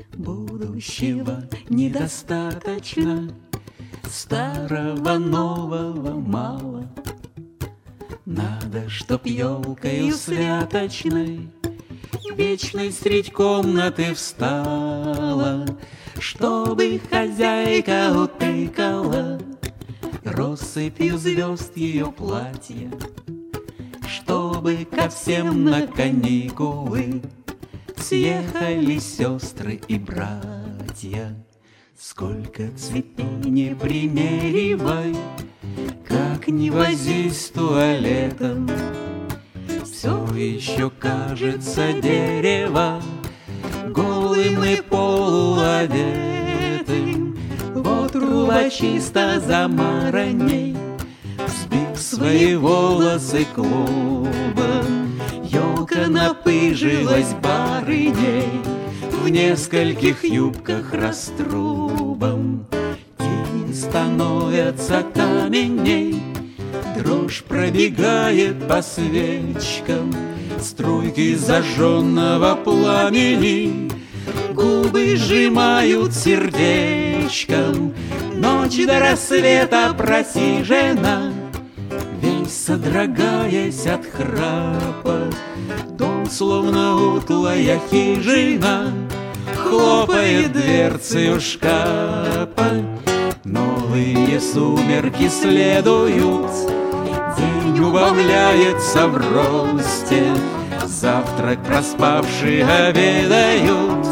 Будущего недостаточно, старого нового мало. Надо, чтоб елкою святочной вечной средь комнаты встала, чтобы хозяйка утыкала россыпью звезд ее платья, чтобы ко всем на каникулы съехались сестры и братья. Сколько цветов не примеривай, как не возись с туалетом, все еще кажется дерево голым и полуодетым. Вот рула чисто замаранней, взбив свои волосы клубом, елка напыжилась барыней в нескольких юбках раструбом. Тени становятся каменней, дрожь пробегает по свечкам, струйки зажженного пламени губы сжимают сердечком. Ночь до рассвета просижена, весь содрогаясь от храпа. Дом, словно утлая хижина, хлопает дверцею шкафа. Новые сумерки следуют, день убавляется в росте. Завтрак проспавшие обедают,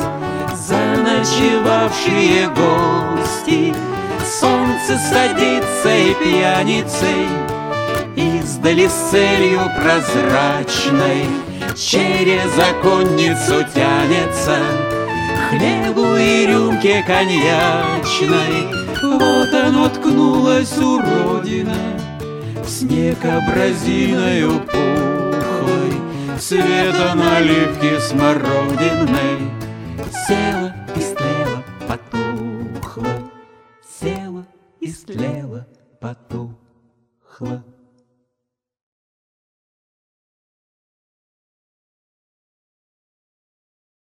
заночевавшие гости. Солнце садится и пьяницей издали с целью прозрачной через оконницу тянется хлебу и рюмке коньячной. Вот оно ткнулась уродина в снег абразиною пухлой, цвета наливки смородиной. Села и стлела, потухла, села и стлела, потухла.